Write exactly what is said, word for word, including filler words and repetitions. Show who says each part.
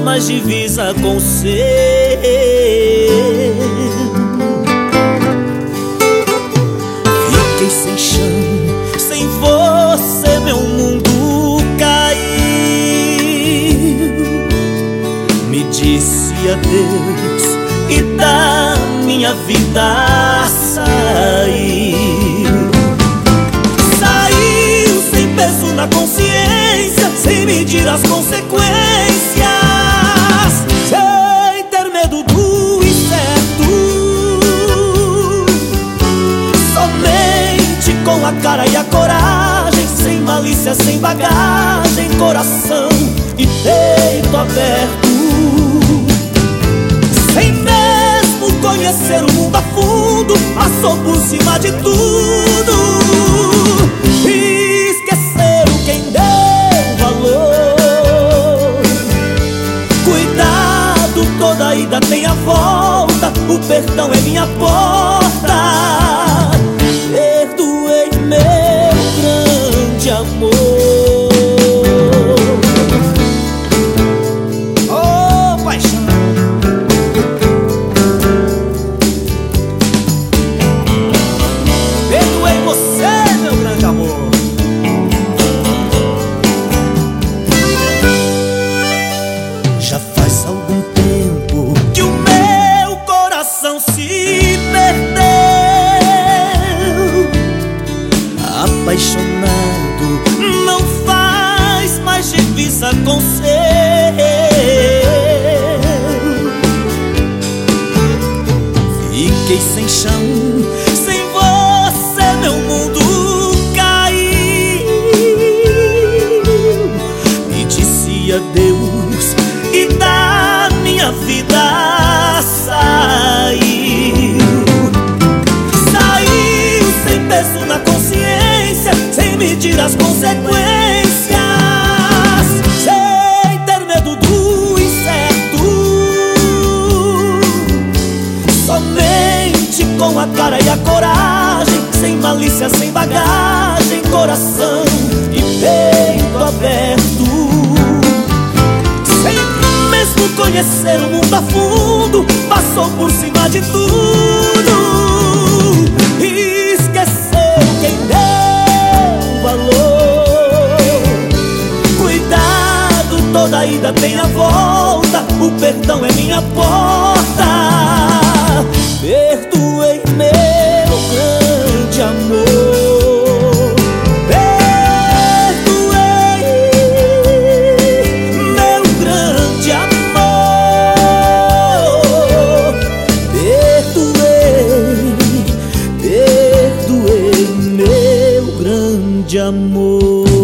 Speaker 1: mais divisa com o seu. Fiquei sem chão, sem você meu mundo caiu. Me disse adeus e da minha vida saiu. Saiu sem peso na consciência, sem medir as consequências, sem ter medo do incerto. Somente com a cara e a coragem, sem malícia, sem bagagem, coração e peito aberto. Sem mesmo conhecer o mundo a fundo, passou por cima de tudo. Esquecer quem deu valor. Cuidado, toda ida tem a volta, o perdão é minha porta. Perdoei meu grande amor. Apaixonado não faz mais divisa com seu. Fiquei sem chão, sem você meu mundo caiu. Me disse adeus e da minha vida saiu. Saiu sem peso na consciência, sem medir as consequências, sem ter medo do incerto. Somente com a cara e a coragem, sem malícia, sem bagagem, coração e peito aberto. Sem mesmo conhecer o mundo a fundo, passou por cima de tudo. Esqueceu quem deu valor. Cuidado, toda ida tem a volta, o perdão é minha porta. Perdoei meu grande amor. Perdoei meu grande amor. Perdoei, perdoei meu grande amor.